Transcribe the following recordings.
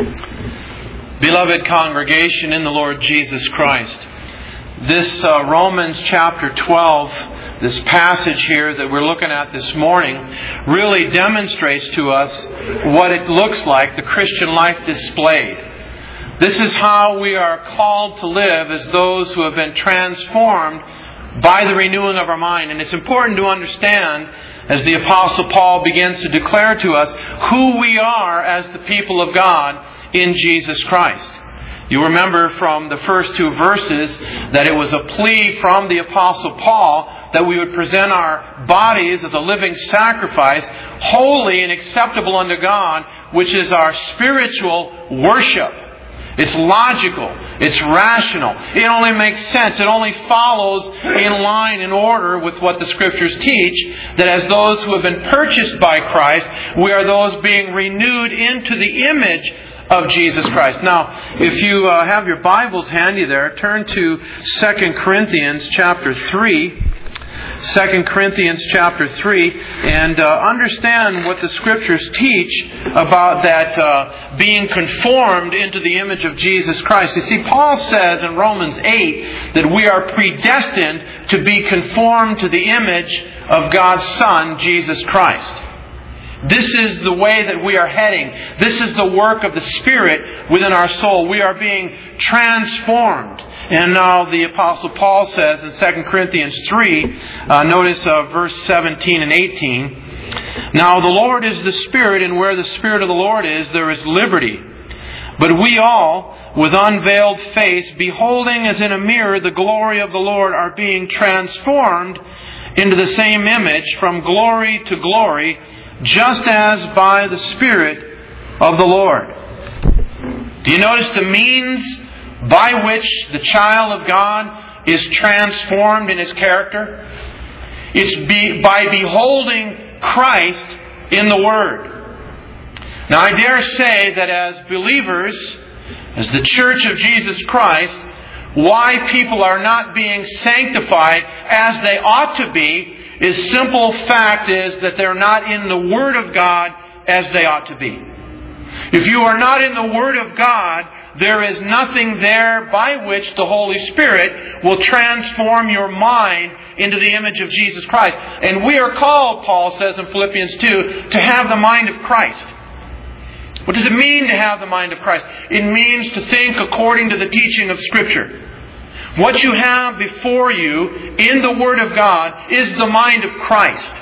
Beloved congregation in the Lord Jesus Christ, this Romans chapter 12, this passage here that we're looking at this morning, really demonstrates to us what it looks like, the Christian life displayed. This is how we are called to live as those who have been transformed by the renewing of our mind. And it's important to understand, as the Apostle Paul begins to declare to us, who we are as the people of God in Jesus Christ. You remember from the first two verses that it was a plea from the Apostle Paul that we would present our bodies as a living sacrifice, holy and acceptable unto God, which is our spiritual worship. It's logical. It's rational. It only makes sense. It only follows in line, in order with what the Scriptures teach, that as those who have been purchased by Christ, we are those being renewed into the image of Jesus Christ. Now, if you have your Bibles handy there, turn to 2 Corinthians chapter 3. 2 Corinthians chapter 3, and understand what the Scriptures teach about that being conformed into the image of Jesus Christ. You see, Paul says in Romans 8 that we are predestined to be conformed to the image of God's Son, Jesus Christ. This is the way that we are heading. This is the work of the Spirit within our soul. We are being transformed. And now the Apostle Paul says in 2 Corinthians 3, notice verse 17 and 18, "Now the Lord is the Spirit, and where the Spirit of the Lord is, there is liberty. But we all, with unveiled face, beholding as in a mirror the glory of the Lord, are being transformed into the same image from glory to glory, just as by the Spirit of the Lord." Do you notice the means by which the child of God is transformed in his character? It's by beholding Christ in the Word. Now, I dare say that as believers, as the Church of Jesus Christ, why people are not being sanctified as they ought to be is simple fact is that they're not in the Word of God as they ought to be. If you are not in the Word of God, there is nothing there by which the Holy Spirit will transform your mind into the image of Jesus Christ. And we are called, Paul says in Philippians 2, to have the mind of Christ. What does it mean to have the mind of Christ? It means to think according to the teaching of Scripture. What you have before you in the Word of God is the mind of Christ.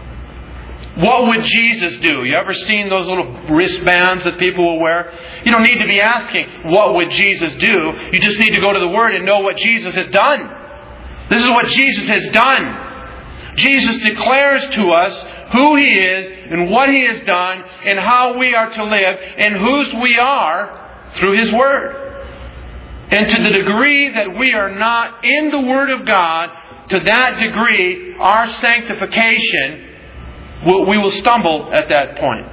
What would Jesus do? You ever seen those little wristbands that people will wear? You don't need to be asking, what would Jesus do? You just need to go to the Word and know what Jesus has done. This is what Jesus has done. Jesus declares to us who He is and what He has done and how we are to live and whose we are through His Word. And to the degree that we are not in the Word of God, to that degree, our sanctification, we will stumble at that point.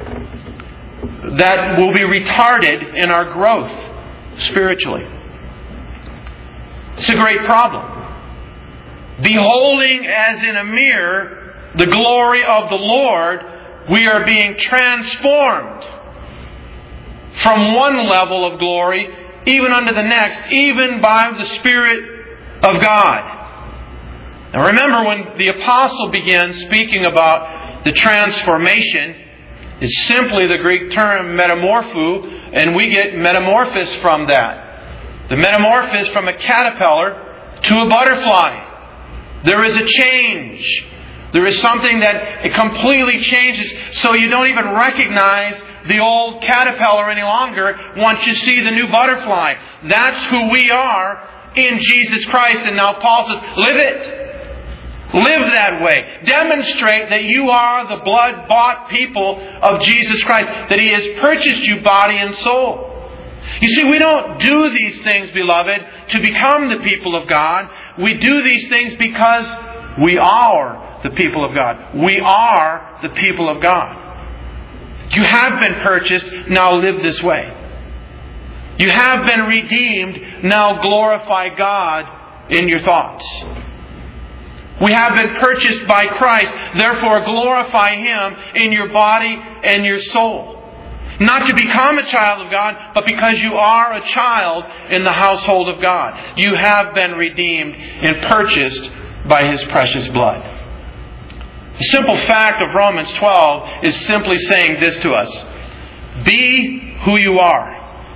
That will be retarded in our growth spiritually. It's a great problem. Beholding as in a mirror the glory of the Lord, we are being transformed from one level of glory even unto the next, even by the Spirit of God. Now remember, when the Apostle begins speaking about the transformation, it's simply the Greek term metamorpho, and we get metamorphosis from that. The metamorphosis from a caterpillar to a butterfly. There is a change. There is something that it completely changes, so you don't even recognize the old caterpillar any longer once you see the new butterfly. That's who we are in Jesus Christ. And now Paul says, live it. Live that way. Demonstrate that you are the blood-bought people of Jesus Christ, that He has purchased you body and soul. You see, we don't do these things, beloved, to become the people of God. We do these things because we are the people of God. We are the people of God. You have been purchased, now live this way. You have been redeemed, now glorify God in your thoughts. We have been purchased by Christ, therefore glorify Him in your body and your soul. Not to become a child of God, but because you are a child in the household of God. You have been redeemed and purchased by His precious blood. The simple fact of Romans 12 is simply saying this to us. Be who you are.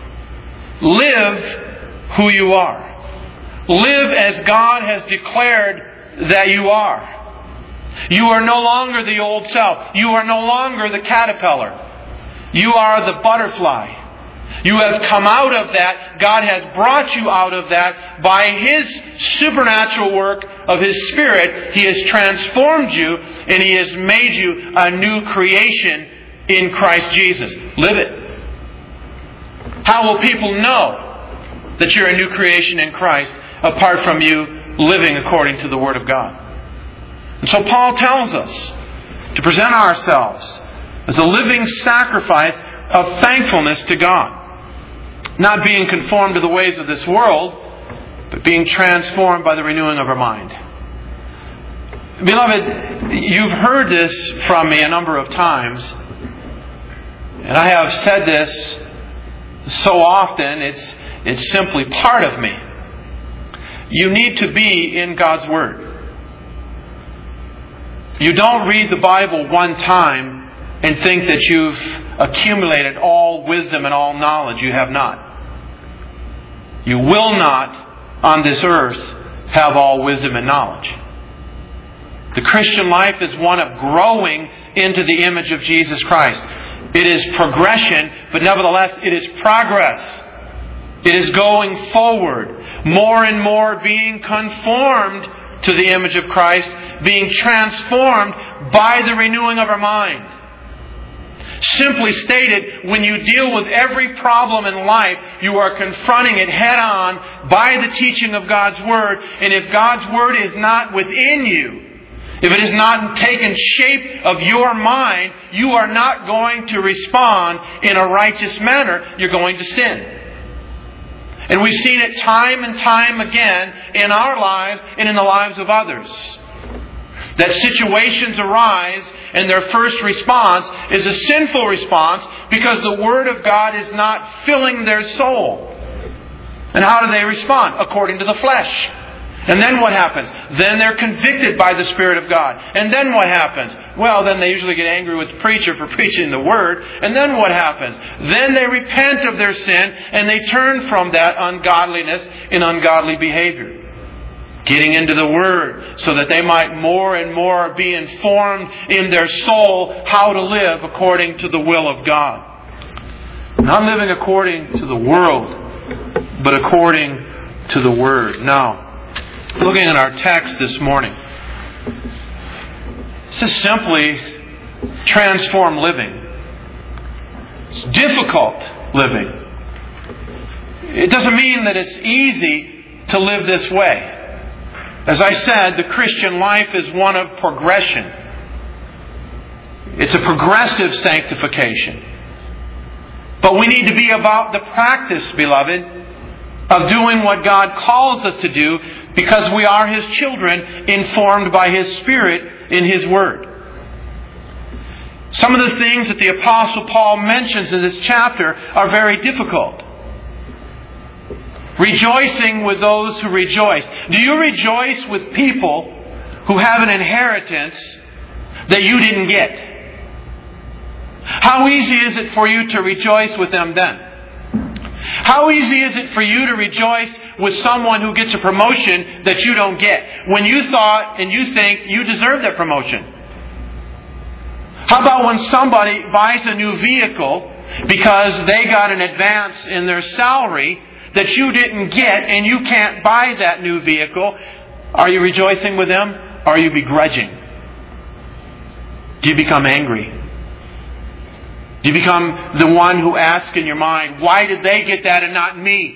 Live who you are. Live as God has declared that you are. You are no longer the old self. You are no longer the caterpillar. You are the butterfly. You have come out of that. God has brought you out of that by His supernatural work of His Spirit. He has transformed you and He has made you a new creation in Christ Jesus. Live it. How will people know that you're a new creation in Christ apart from you living according to the Word of God? And so Paul tells us to present ourselves as a living sacrifice of thankfulness to God. Not being conformed to the ways of this world, but being transformed by the renewing of our mind. Beloved, you've heard this from me a number of times. And I have said this so often, it's simply part of me. You need to be in God's Word. You don't read the Bible one time and think that you've accumulated all wisdom and all knowledge. You have not. You will not, on this earth, have all wisdom and knowledge. The Christian life is one of growing into the image of Jesus Christ. It is progression, but nevertheless, it is progress. It is going forward. More and more being conformed to the image of Christ, being transformed by the renewing of our mind. Simply stated, when you deal with every problem in life, you are confronting it head on by the teaching of God's Word. And if God's Word is not within you, if it has not taken shape of your mind, you are not going to respond in a righteous manner. You're going to sin. And we've seen it time and time again in our lives and in the lives of others. That situations arise and their first response is a sinful response because the Word of God is not filling their soul. And how do they respond? According to the flesh. And then what happens? Then they're convicted by the Spirit of God. And then what happens? Well, then they usually get angry with the preacher for preaching the Word. And then what happens? Then they repent of their sin and they turn from that ungodliness and ungodly behavior. Getting into the Word so that they might more and more be informed in their soul how to live according to the will of God. Not living according to the world, but according to the Word. Now, looking at our text this morning, this is simply transformed living. It's difficult living. It doesn't mean that it's easy to live this way. As I said, the Christian life is one of progression. It's a progressive sanctification. But we need to be about the practice, beloved, of doing what God calls us to do because we are His children, informed by His Spirit in His Word. Some of the things that the Apostle Paul mentions in this chapter are very difficult. Rejoicing with those who rejoice. Do you rejoice with people who have an inheritance that you didn't get? How easy is it for you to rejoice with them then? How easy is it for you to rejoice with someone who gets a promotion that you don't get when you thought and you think you deserve that promotion? How about when somebody buys a new vehicle because they got an advance in their salary that you didn't get and you can't buy that new vehicle? Are you rejoicing with them? Or are you begrudging? Do you become angry? Do you become the one who asks in your mind, why did they get that and not me?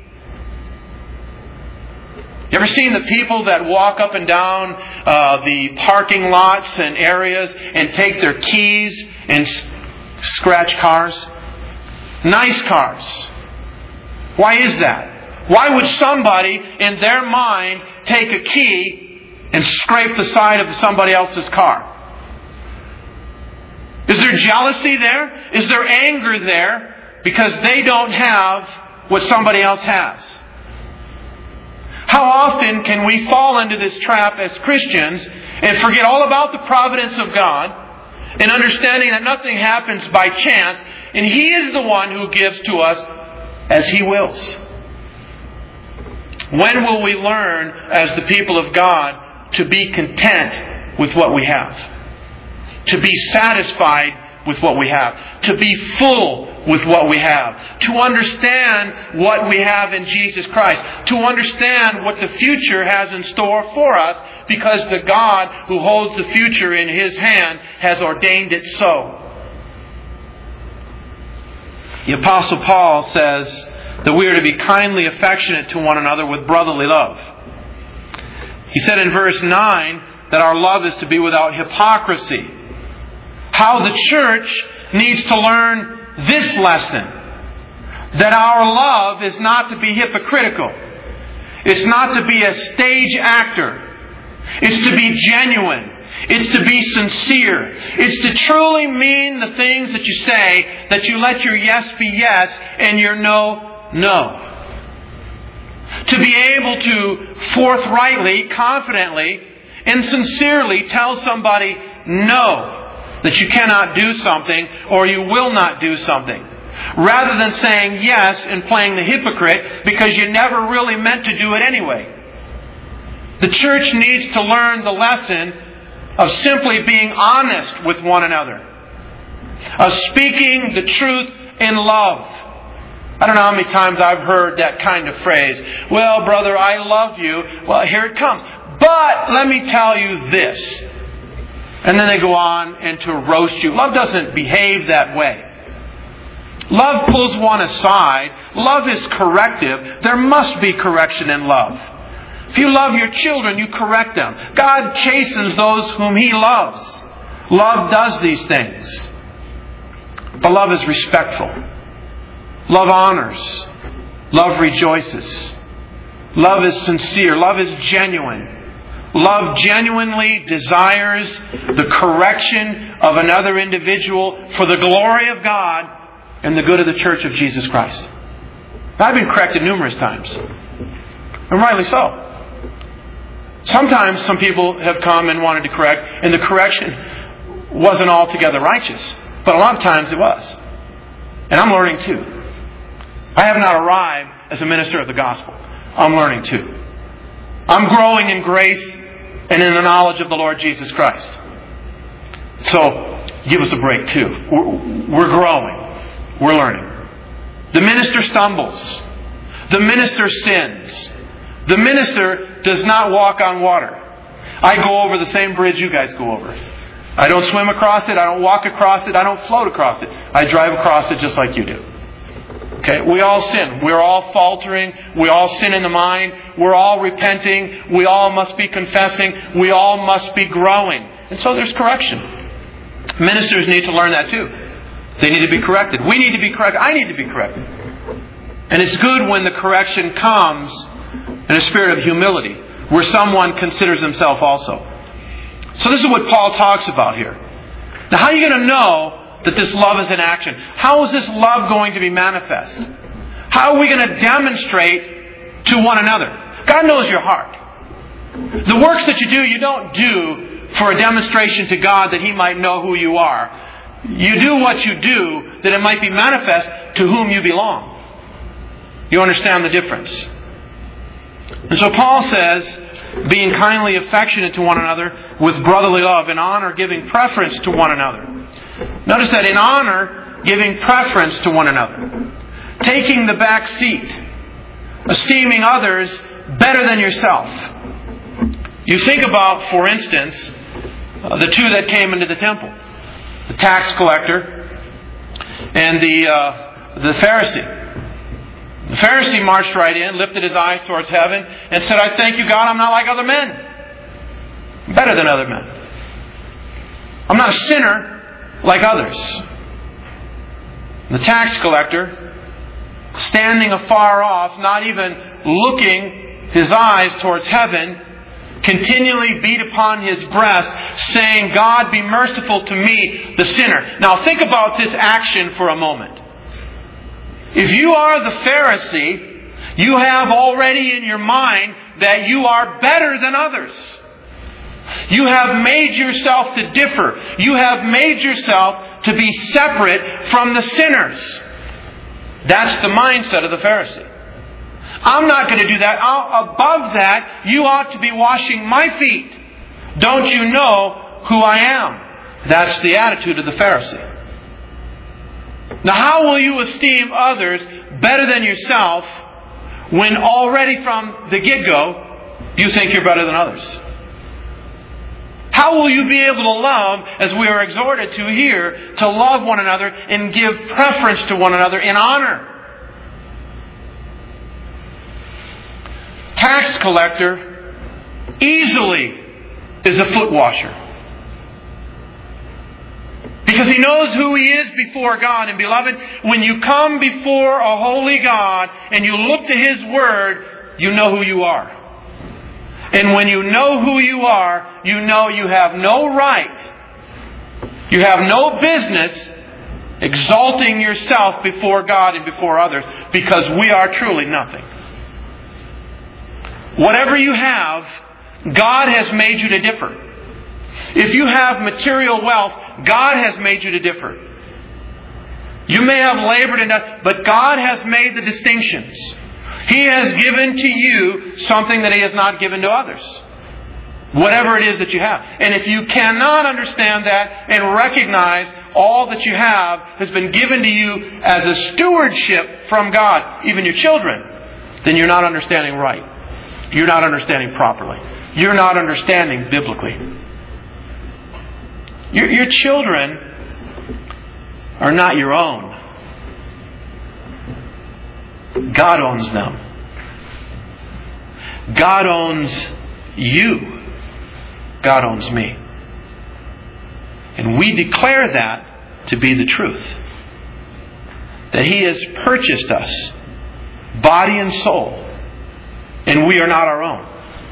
You ever seen the people that walk up and down the parking lots and areas and take their keys and scratch cars? Nice cars. Why is that? Why would somebody in their mind take a key and scrape the side of somebody else's car? Is there there jealousy there? Is there anger there because they don't have what somebody else has? How often can we fall into this trap as Christians and forget all about the providence of God and understanding that nothing happens by chance, and He is the one who gives to us as He wills? When will we learn as the people of God to be content with what we have? To be satisfied with what we have. To be full with what we have. To understand what we have in Jesus Christ. To understand what the future has in store for us, because the God who holds the future in His hand has ordained it so. The Apostle Paul says that we are to be kindly affectionate to one another with brotherly love. He said in verse 9 that our love is to be without hypocrisy. How the church needs to learn this lesson. That our love is not to be hypocritical. It's not to be a stage actor. It's to be genuine. It's to be sincere. It's to truly mean the things that you say, that you let your yes be yes and your no, no. To be able to forthrightly, confidently, and sincerely tell somebody no, that you cannot do something or you will not do something. Rather than saying yes and playing the hypocrite because you never really meant to do it anyway. The church needs to learn the lesson of simply being honest with one another. Of speaking the truth in love. I don't know how many times I've heard that kind of phrase. Well, brother, I love you. Well, here it comes. But let me tell you this. And then they go on and to roast you. Love doesn't behave that way. Love pulls one aside. Love is corrective. There must be correction in love. If you love your children, you correct them. God chastens those whom He loves. Love does these things. But love is respectful. Love honors. Love rejoices. Love is sincere. Love is genuine. Love genuinely desires the correction of another individual for the glory of God and the good of the Church of Jesus Christ. I've been corrected numerous times. And rightly so. Sometimes some people have come and wanted to correct, and the correction wasn't altogether righteous. But a lot of times it was. And I'm learning too. I have not arrived as a minister of the gospel. I'm learning too. I'm growing in grace and in the knowledge of the Lord Jesus Christ. So, give us a break too. We're growing. We're learning. The minister stumbles. The minister sins. The minister does not walk on water. I go over the same bridge you guys go over. I don't swim across it. I don't walk across it. I don't float across it. I drive across it just like you do. Okay, we all sin. We're all faltering. We all sin in the mind. We're all repenting. We all must be confessing. We all must be growing. And so there's correction. Ministers need to learn that too. They need to be corrected. We need to be corrected. I need to be corrected. And it's good when the correction comes in a spirit of humility, where someone considers himself also. So this is what Paul talks about here. Now, how are you going to know that this love is in action? How is this love going to be manifest? How are we going to demonstrate to one another? God knows your heart. The works that you do, you don't do for a demonstration to God that He might know who you are. You do what you do that it might be manifest to whom you belong. You understand the difference? And so Paul says, being kindly affectionate to one another with brotherly love, in honor giving preference to one another. Notice that in honor, giving preference to one another. Taking the back seat. Esteeming others better than yourself. You think about, for instance, the two that came into the temple. The tax collector and the Pharisee. The Pharisee marched right in, lifted his eyes towards heaven, and said, I thank you, God, I'm not like other men. I'm better than other men. I'm not a sinner like others. The tax collector, standing afar off, not even looking his eyes towards heaven, continually beat upon his breast, saying, God, be merciful to me, the sinner. Now think about this action for a moment. If you are the Pharisee, you have already in your mind that you are better than others. You have made yourself to differ. You have made yourself to be separate from the sinners. That's the mindset of the Pharisee. I'm not going to do that. Above that, you ought to be washing my feet. Don't you know who I am? That's the attitude of the Pharisee. Now, how will you esteem others better than yourself when already from the get-go you think you're better than others? How will you be able to love, as we are exhorted to here, to love one another and give preference to one another in honor? Tax collector easily is a foot washer. Because he knows who he is before God. And beloved, when you come before a holy God and you look to His Word, you know who you are. And when you know who you are, you know you have no right, you have no business exalting yourself before God and before others, because we are truly nothing. Whatever you have, God has made you to differ. If you have material wealth, God has made you to differ. You may have labored in that, but God has made the distinctions. He has given to you something that He has not given to others. Whatever it is that you have. And if you cannot understand that and recognize all that you have has been given to you as a stewardship from God, even your children, then you're not understanding right. You're not understanding properly. You're not understanding biblically. Your children are not your own. God owns them. God owns you. God owns me. And we declare that to be the truth. That He has purchased us, body and soul, and we are not our own.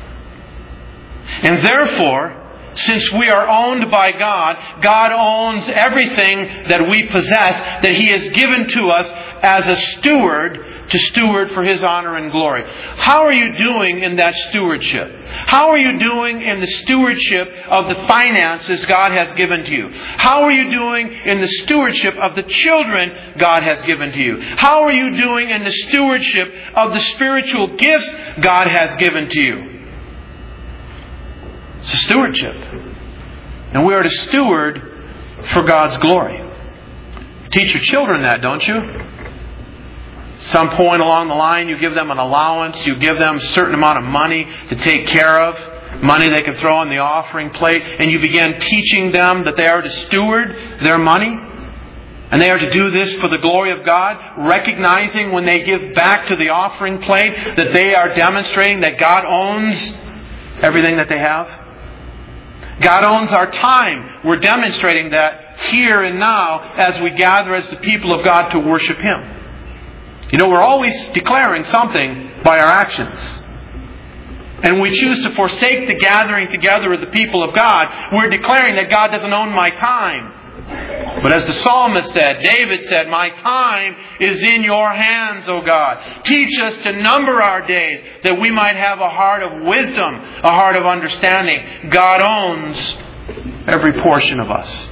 And therefore, since we are owned by God, God owns everything that we possess, that He has given to us as a steward, to steward for His honor and glory. How are you doing in that stewardship? How are you doing in the stewardship of the finances God has given to you? How are you doing in the stewardship of the children God has given to you? How are you doing in the stewardship of the spiritual gifts God has given to you? It's a stewardship. And we are to steward for God's glory. Teach your children that, don't you? Some point along the line, you give them an allowance. You give them a certain amount of money to take care of. Money they can throw on the offering plate. And you begin teaching them that they are to steward their money. And they are to do this for the glory of God. Recognizing when they give back to the offering plate that they are demonstrating that God owns everything that they have. God owns our time. We're demonstrating that here and now as we gather as the people of God to worship Him. You know, we're always declaring something by our actions. And we choose to forsake the gathering together of the people of God. We're declaring that God doesn't own my time. But as the psalmist said, David said, my time is in your hands, O God. Teach us to number our days that we might have a heart of wisdom, a heart of understanding. God owns every portion of us.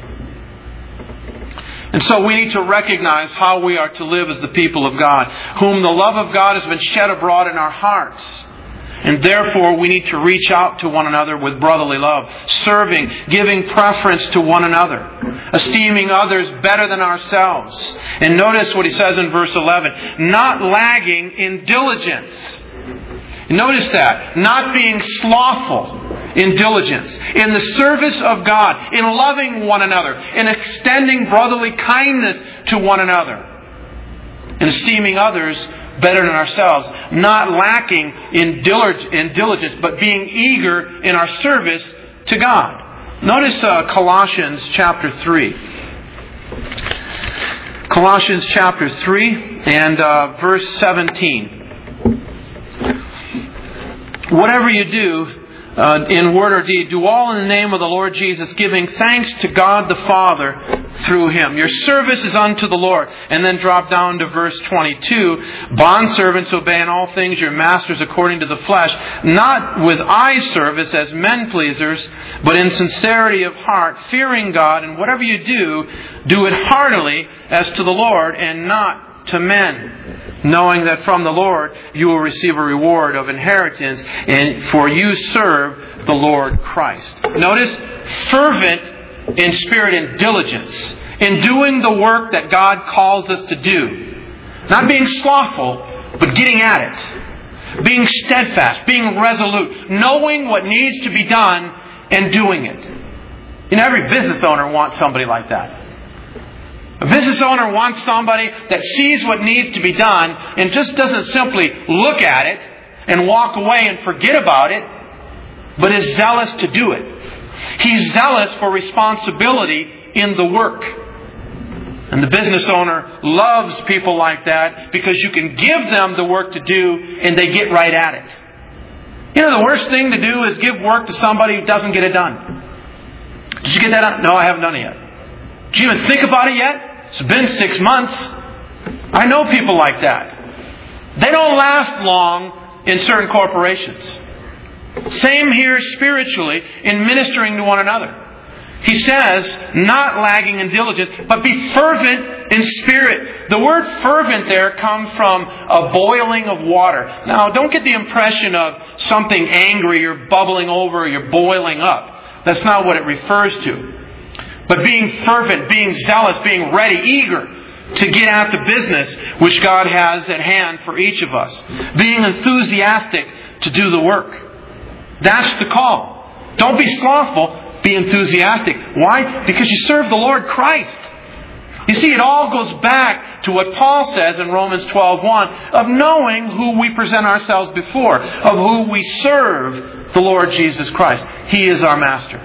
And so we need to recognize how we are to live as the people of God, whom the love of God has been shed abroad in our hearts. And therefore we need to reach out to one another with brotherly love, serving, giving preference to one another, esteeming others better than ourselves. And notice what he says in verse 11, not lagging in diligence. Notice that, not being slothful in diligence, in the service of God, in loving one another, in extending brotherly kindness to one another, in esteeming others better than ourselves, not lacking in diligence, but being eager in our service to God. Notice Colossians chapter 3. Colossians chapter 3 and verse 17. Whatever you do, in word or deed, do all in the name of the Lord Jesus, giving thanks to God the Father through Him. Your service is unto the Lord. And then drop down to verse 22. Bondservants, obey in all things your masters according to the flesh, not with eye service as men pleasers, but in sincerity of heart, fearing God, and whatever you do, do it heartily as to the Lord and not to men, knowing that from the Lord you will receive a reward of inheritance, and for you serve the Lord Christ. Notice, fervent in spirit and diligence in doing the work that God calls us to do. Not being slothful, but getting at it. Being steadfast, being resolute, knowing what needs to be done and doing it. Every business owner wants somebody like that. A business owner wants somebody that sees what needs to be done and just doesn't simply look at it and walk away and forget about it, but is zealous to do it. He's zealous for responsibility in the work. And the business owner loves people like that because you can give them the work to do and they get right at it. The worst thing to do is give work to somebody who doesn't get it done. Did you get that done? No, I haven't done it yet. Did you even think about it yet? It's been 6 months. I know people like that. They don't last long in certain corporations. Same here spiritually in ministering to one another. He says, not lagging in diligence, but be fervent in spirit. The word fervent there comes from a boiling of water. Now, don't get the impression of something angry, you're bubbling over, you're boiling up. That's not what it refers to. But being fervent, being zealous, being ready, eager to get at the business which God has at hand for each of us. Being enthusiastic to do the work. That's the call. Don't be slothful. Be enthusiastic. Why? Because you serve the Lord Christ. You see, it all goes back to what Paul says in Romans 12:1 of knowing who we present ourselves before, of who we serve, the Lord Jesus Christ. He is our master.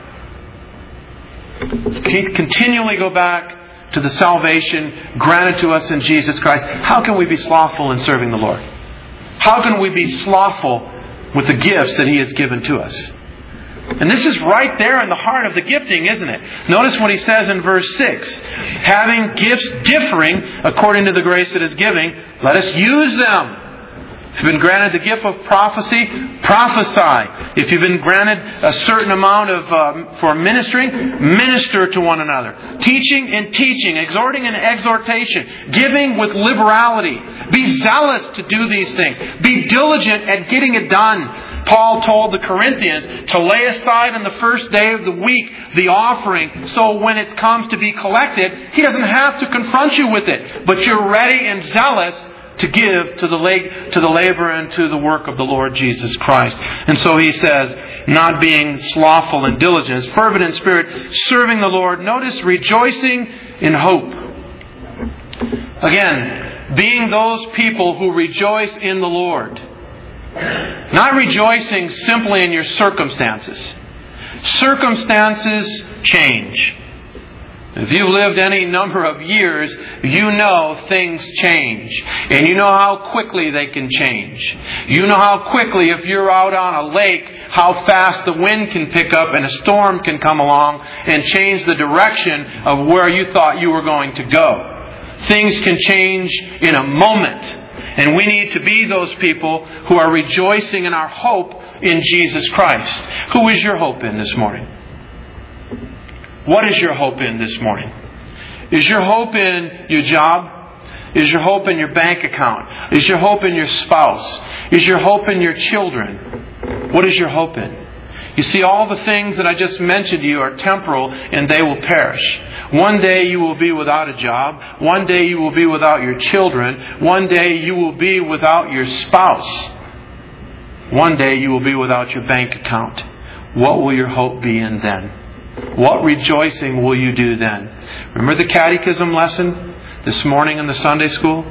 Continually go back to the salvation granted to us in Jesus Christ. How can we be slothful in serving the Lord? How can we be slothful with the gifts that He has given to us? And this is right there in the heart of the gifting, isn't it? Notice what he says in verse 6. Having gifts differing according to the grace that is giving, let us use them. If you've been granted the gift of prophecy, prophesy. If you've been granted a certain amount for ministering, minister to one another. Teaching and teaching, exhorting and exhortation, giving with liberality. Be zealous to do these things. Be diligent at getting it done. Paul told the Corinthians to lay aside on the first day of the week the offering, so when it comes to be collected, he doesn't have to confront you with it, but you're ready and zealous to give to the labor and to the work of the Lord Jesus Christ. And so he says, not being slothful in diligence, fervent in spirit, serving the Lord. Notice, rejoicing in hope. Again, being those people who rejoice in the Lord. Not rejoicing simply in your circumstances. Circumstances change. If you've lived any number of years, you know things change. And you know how quickly they can change. You know how quickly, if you're out on a lake, how fast the wind can pick up and a storm can come along and change the direction of where you thought you were going to go. Things can change in a moment. And we need to be those people who are rejoicing in our hope in Jesus Christ. Who is your hope in this morning? What is your hope in this morning? Is your hope in your job? Is your hope in your bank account? Is your hope in your spouse? Is your hope in your children? What is your hope in? You see, all the things that I just mentioned to you are temporal and they will perish. One day you will be without a job. One day you will be without your children. One day you will be without your spouse. One day you will be without your bank account. What will your hope be in then? What rejoicing will you do then? Remember the catechism lesson this morning in the Sunday school?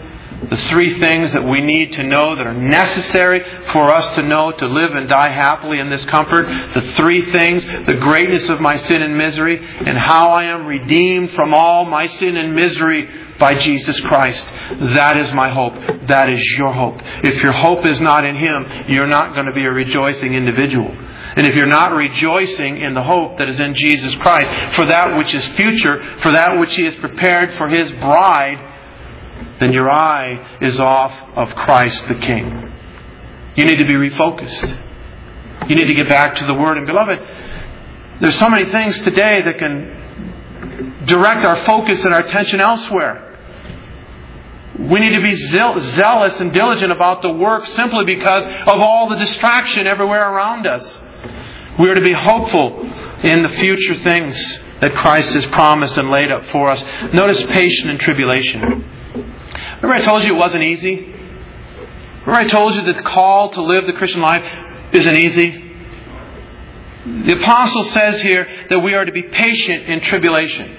The three things that we need to know that are necessary for us to know to live and die happily in this comfort. The three things: the greatness of my sin and misery, and how I am redeemed from all my sin and misery by Jesus Christ. That is my hope. That is your hope. If your hope is not in Him, you're not going to be a rejoicing individual. And if you're not rejoicing in the hope that is in Jesus Christ, for that which is future, for that which He has prepared for His bride, then your eye is off of Christ the King. You need to be refocused. You need to get back to the Word. And beloved, there's so many things today that can direct our focus and our attention elsewhere. We need to be zealous and diligent about the work simply because of all the distraction everywhere around us. We are to be hopeful in the future things that Christ has promised and laid up for us. Notice patience in tribulation. Remember I told you it wasn't easy? Remember I told you that the call to live the Christian life isn't easy? The apostle says here that we are to be patient in tribulation.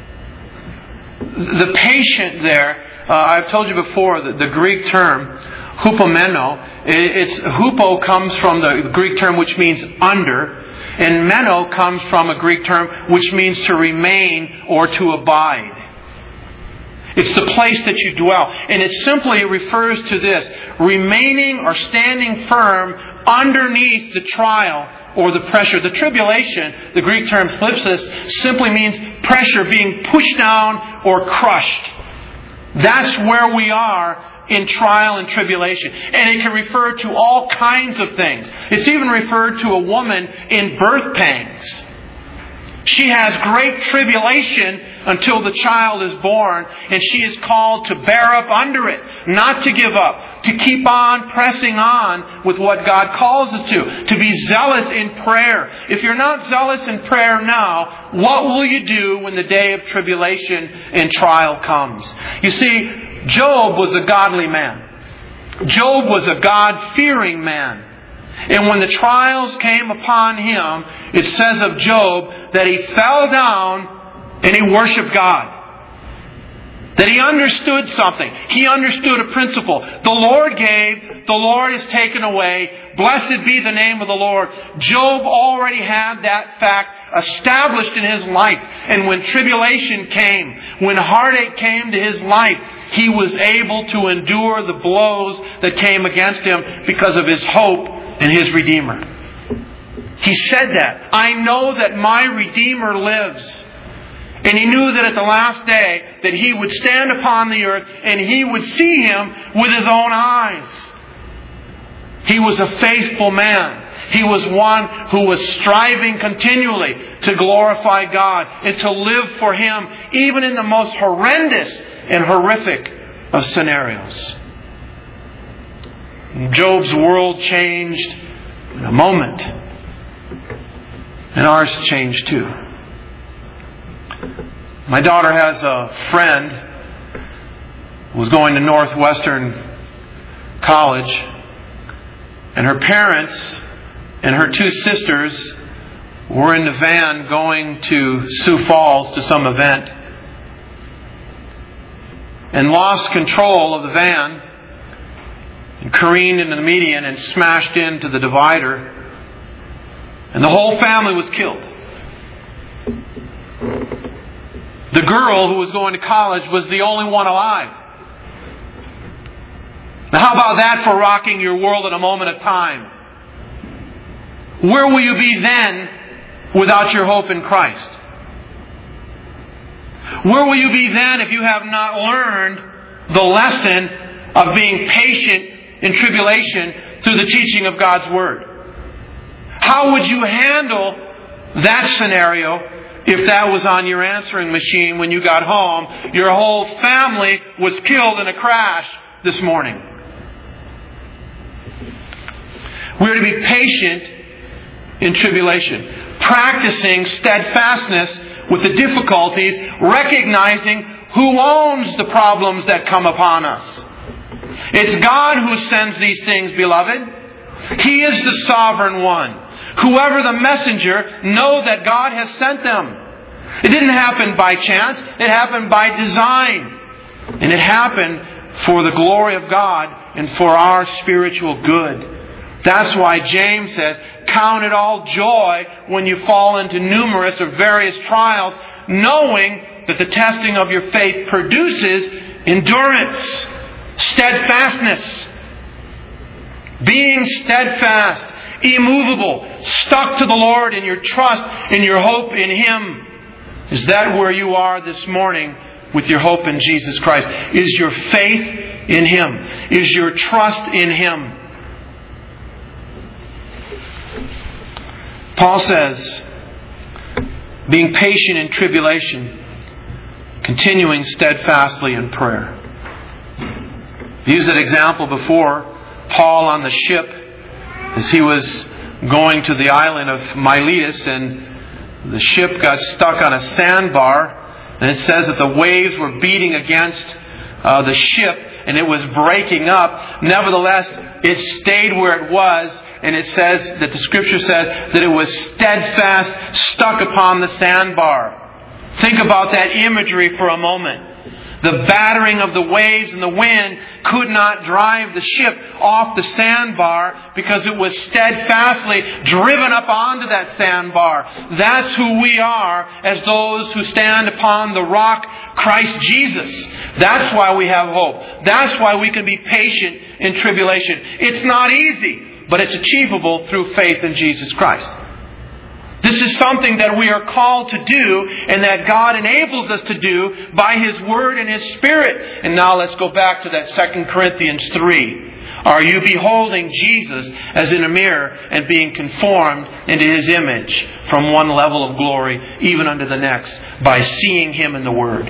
The patient there, I've told you before, the Greek term, hupomeno, hupo comes from the Greek term which means under, and meno comes from a Greek term which means to remain or to abide. It's the place that you dwell. And it simply refers to this: remaining or standing firm underneath the trial or the pressure. The tribulation, the Greek term thlipsis, simply means pressure, being pushed down or crushed. That's where we are in trial and tribulation. And it can refer to all kinds of things. It's even referred to a woman in birth pangs. She has great tribulation until the child is born, and she is called to bear up under it, not to give up, to keep on pressing on with what God calls us to be zealous in prayer. If you're not zealous in prayer now, what will you do when the day of tribulation and trial comes? You see, Job was a godly man. Job was a God-fearing man. And when the trials came upon him, it says of Job that he fell down and he worshiped God. That he understood something. He understood a principle. The Lord gave, the Lord has taken away. Blessed be the name of the Lord. Job already had that fact established in his life. And when tribulation came, when heartache came to his life, he was able to endure the blows that came against him because of his hope in his Redeemer. He said that. I know that my Redeemer lives. And he knew that at the last day that he would stand upon the earth and he would see Him with his own eyes. He was a faithful man. He was one who was striving continually to glorify God and to live for Him, even in the most horrendous and horrific of scenarios. Job's world changed in a moment. And ours changed too. My daughter has a friend who was going to Northwestern College, and her parents and her two sisters were in the van going to Sioux Falls to some event, and lost control of the van and careened into the median and smashed into the divider, and the whole family was killed. The girl who was going to college was the only one alive. Now how about that for rocking your world at a moment of time? Where will you be then without your hope in Christ? Where will you be then if you have not learned the lesson of being patient in tribulation through the teaching of God's Word? How would you handle that scenario if that was on your answering machine when you got home? Your whole family was killed in a crash this morning. We're to be patient in tribulation, practicing steadfastness with the difficulties, recognizing who owns the problems that come upon us. It's God who sends these things, beloved. He is the sovereign one. Whoever the messenger, know that God has sent them. It didn't happen by chance. It happened by design. And it happened for the glory of God and for our spiritual good. That's why James says, count it all joy when you fall into numerous or various trials, knowing that the testing of your faith produces endurance, steadfastness. Being steadfast, immovable, stuck to the Lord in your trust, in your hope in Him. Is that where you are this morning with your hope in Jesus Christ? Is your faith in Him? Is your trust in Him? Paul says, being patient in tribulation, continuing steadfastly in prayer. I've used that example before. Paul on the ship, as he was going to the island of Miletus, and the ship got stuck on a sandbar, and it says that the waves were beating against the ship, and it was breaking up. Nevertheless, it stayed where it was, and it says that the Scripture says that it was steadfast, stuck upon the sandbar. Think about that imagery for a moment. The battering of the waves and the wind could not drive the ship off the sandbar because it was steadfastly driven up onto that sandbar. That's who we are as those who stand upon the rock, Christ Jesus. That's why we have hope. That's why we can be patient in tribulation. It's not easy, but it's achievable through faith in Jesus Christ. This is something that we are called to do and that God enables us to do by His Word and His Spirit. And now let's go back to that 2 Corinthians 3. Are you beholding Jesus as in a mirror and being conformed into His image from one level of glory even unto the next by seeing Him in the Word?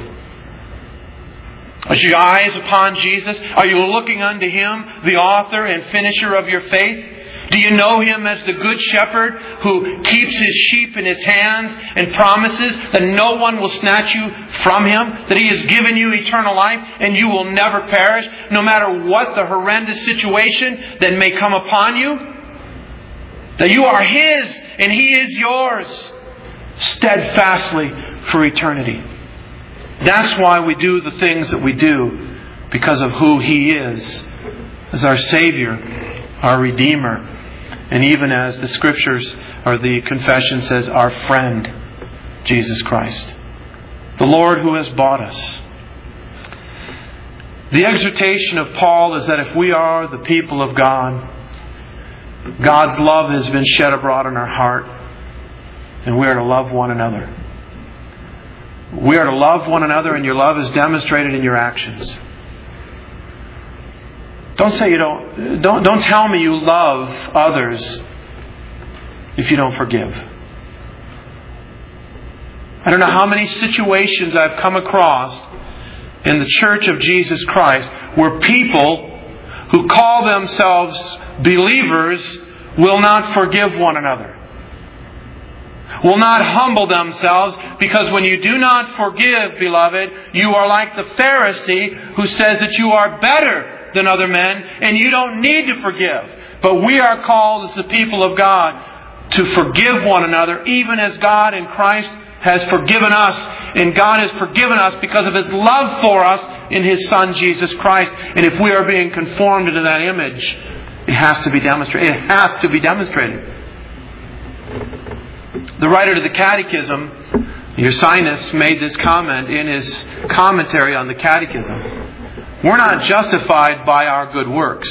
Are your eyes upon Jesus? Are you looking unto Him, the author and finisher of your faith? Do you know Him as the Good Shepherd who keeps His sheep in His hands and promises that no one will snatch you from Him? That He has given you eternal life and you will never perish, no matter what the horrendous situation that may come upon you? That you are His and He is yours steadfastly for eternity. That's why we do the things that we do, because of who He is as our Savior, our Redeemer, and even as the Scriptures or the confession says, our friend, Jesus Christ, the Lord who has bought us. The exhortation of Paul is that if we are the people of God, God's love has been shed abroad in our heart, and we are to love one another. We are to love one another, and your love is demonstrated in your actions. Don't say you don't tell me you love others if you don't forgive. I don't know how many situations I've come across in the Church of Jesus Christ where people who call themselves believers will not forgive one another. Will not humble themselves, because when you do not forgive, beloved, you are like the Pharisee who says that you are better than other men, and you don't need to forgive. But we are called as the people of God to forgive one another, even as God in Christ has forgiven us. And God has forgiven us because of His love for us in His Son, Jesus Christ. And if we are being conformed into that image, it has to be demonstrated. It has to be demonstrated. The writer to the Catechism, Ursinus, made this comment in his commentary on the Catechism. We're not justified by our good works.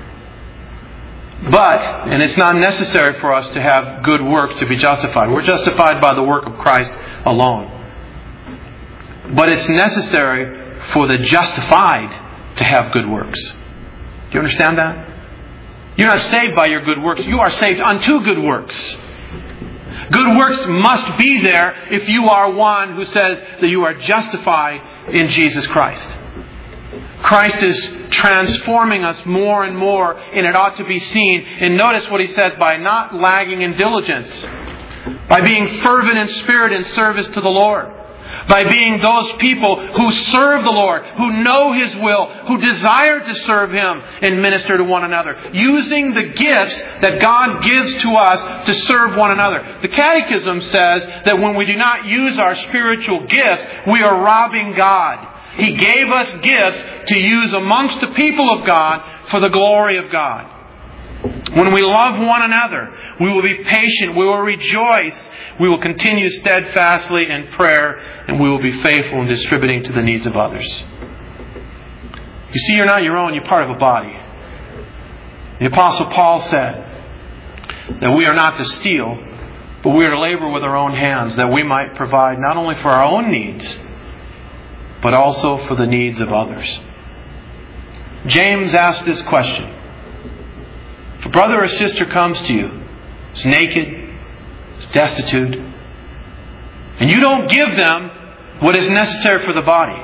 But, and it's not necessary for us to have good works to be justified. We're justified by the work of Christ alone. But it's necessary for the justified to have good works. Do you understand that? You're not saved by your good works. You are saved unto good works. Good works must be there if you are one who says that you are justified in Jesus Christ. Christ is transforming us more and more, and it ought to be seen. And notice what he says, by not lagging in diligence, by being fervent in spirit in service to the Lord, by being those people who serve the Lord, who know His will, who desire to serve Him and minister to one another, using the gifts that God gives to us to serve one another. The Catechism says that when we do not use our spiritual gifts, we are robbing God. He gave us gifts to use amongst the people of God for the glory of God. When we love one another, we will be patient, we will rejoice, we will continue steadfastly in prayer, and we will be faithful in distributing to the needs of others. You see, you're not your own, you're part of a body. The Apostle Paul said that we are not to steal, but we are to labor with our own hands, that we might provide not only for our own needs, but also for the needs of others. James asked this question. If a brother or sister comes to you, is naked, is destitute, and you don't give them what is necessary for the body,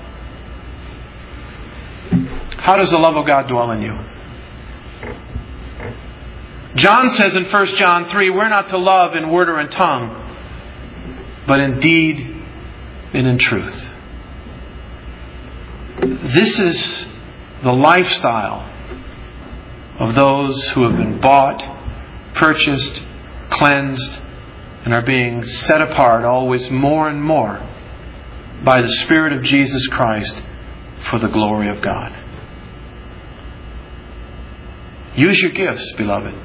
how does the love of God dwell in you? John says in 1 John 3, we're not to love in word or in tongue, but in deed and in truth. This is the lifestyle of those who have been bought, purchased, cleansed, and are being set apart always more and more by the Spirit of Jesus Christ for the glory of God. Use your gifts, beloved.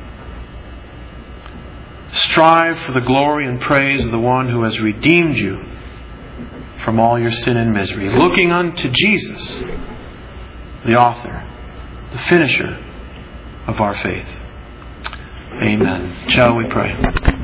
Strive for the glory and praise of the one who has redeemed you from all your sin and misery, looking unto Jesus, the author, the finisher of our faith. Amen. Shall we pray?